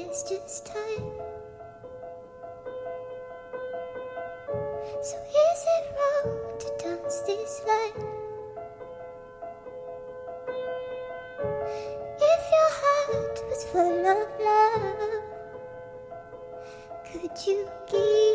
it's just time. So is it wrong to dance this line? If your heart was full of love, could you give